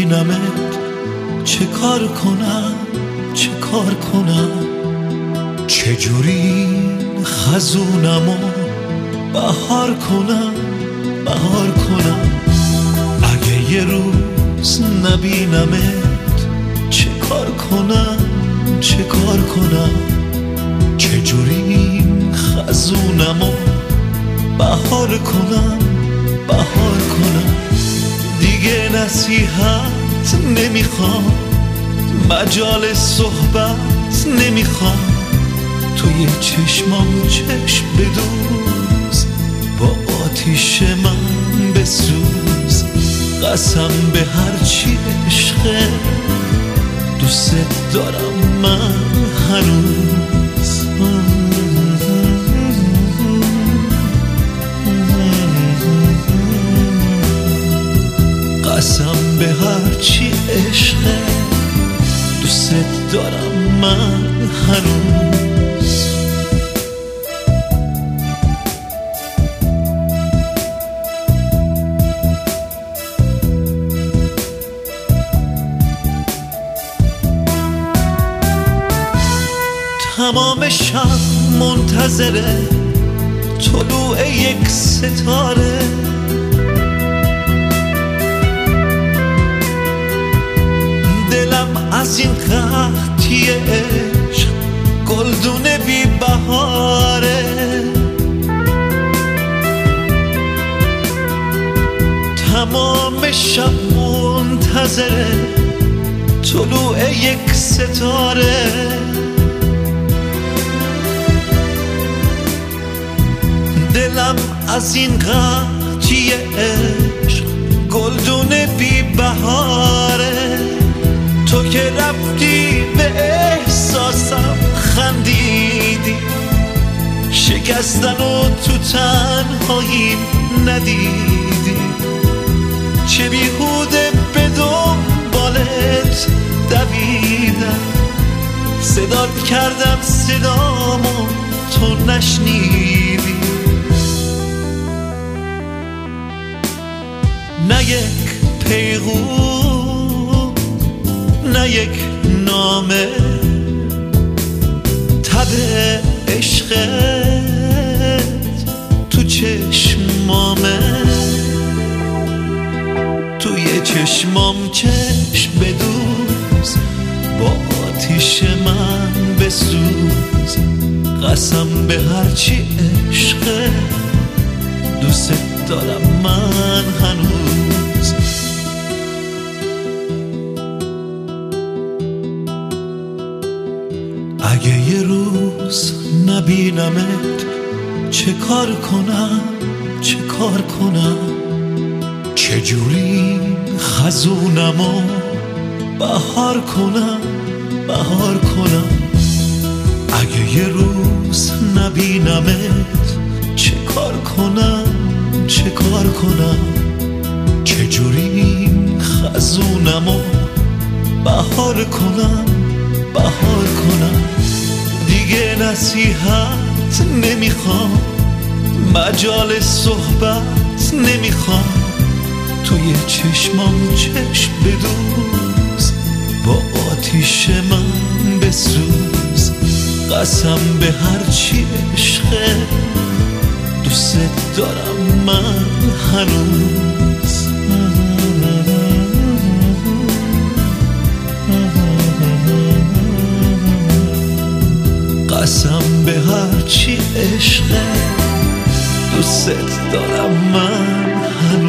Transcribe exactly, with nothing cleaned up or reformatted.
نبینمت چه کار کنم چه کار کنم، چجوری خزونم و بهار کنم بهار کنم. اگه یه روز نبینمت چه کار کنم چه کار کنم، چجوری خزونم و بهار کنم بهار کنم. دیگه نصیحت نمیخوام، مجال صحبت نمیخوام، توی چشمام چشم بدوز، با آتیش من بسوز. قسم به هرچی عشقه، دوست دارم من هنوز. قسم به هرچی عشقه، دوست دارم من هنوز. تمام شب منتظر طلوع یک ستاره، دلم از این قحطی عشق گلدون بی بهاره. تمام شب منتظر طلوع یک ستاره، دلم از این قحطی عشق گلدون بی بهاره. تو که رفتی به احساسم خندیدی، شکستن و تو تنهاییم ندیدی. چه بیهوده به دنبالت دویدم، صدات کردم صدامو تو نشنیدی. نه یک پیغام نه یک نامه، تب عشقت تو چشمامه. توی چشمام چشم بدوز، با آتیش من بسوز. قسم به هرچی عشقه، دوست دارم من هنوز. اگه یه روز نبینمت چه کار کنم چه کار کنم، چجوری خزونم و بهار کنم بهار کنم. اگه یه روز نبینمت چه کار کنم چه کار کنم، چجوری خزونم و بهار کنم بهار کنم. دیگه نصیحت نمیخوام، مجال صحبت نمیخوام، توی چشمام چشم بدوز، با آتیش من بسوز. قسم به هرچی عشقه، دوست دارم من هنوز. قسم به هرچی عشقه، دوست دارم من هنوز.